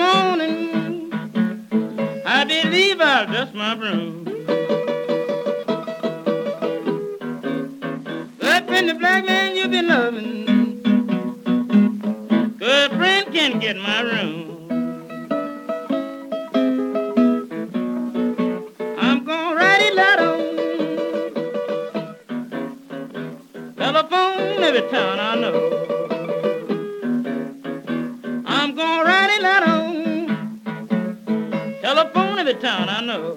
morning, I believe I'll dust my broom. Good friend, the black man you've been loving, good friend can get my room. I'm gonna write it out on telephone every town I know. I'm gonna write it out on telephone every town I know.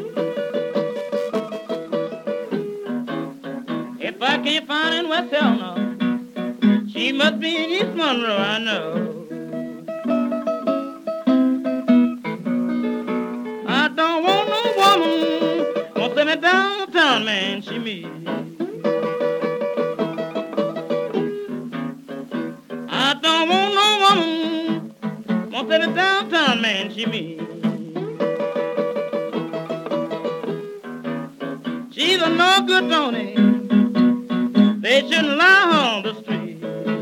If I can't find her in West Helena, she must be in East Monroe, I know. I don't want no woman won't send me downtown, man, she me. I don't want no woman won't send me downtown, man, she me. She's a no good Tony. They shouldn't lie on the street.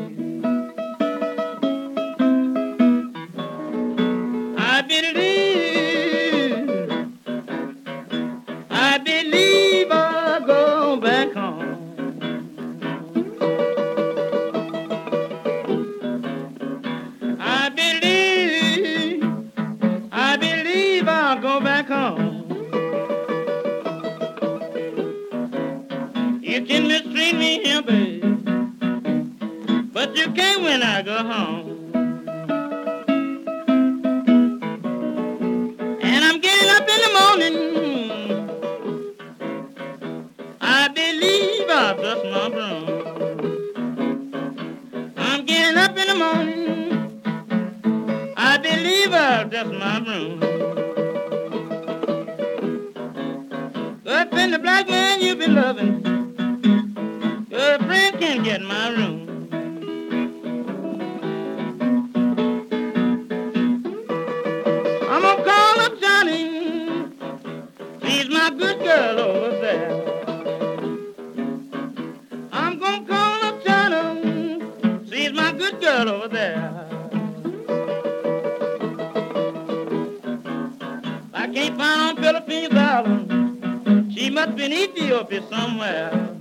I believe I'll go back home. I believe I'll go back home. You can mistreat me here, babe, but you can't when I go home. And I'm getting up in the morning, I believe I'll dust my broom. I'm getting up in the morning, I believe I'll dust my broom. Good friend, the black man you've been loving, good friend can't get my room. I'm gonna call up Johnny, she's my good girl over there. I'm gonna call up Johnny, she's my good girl over there. I can't find on Philippines Island, she must be in Ethiopia somewhere.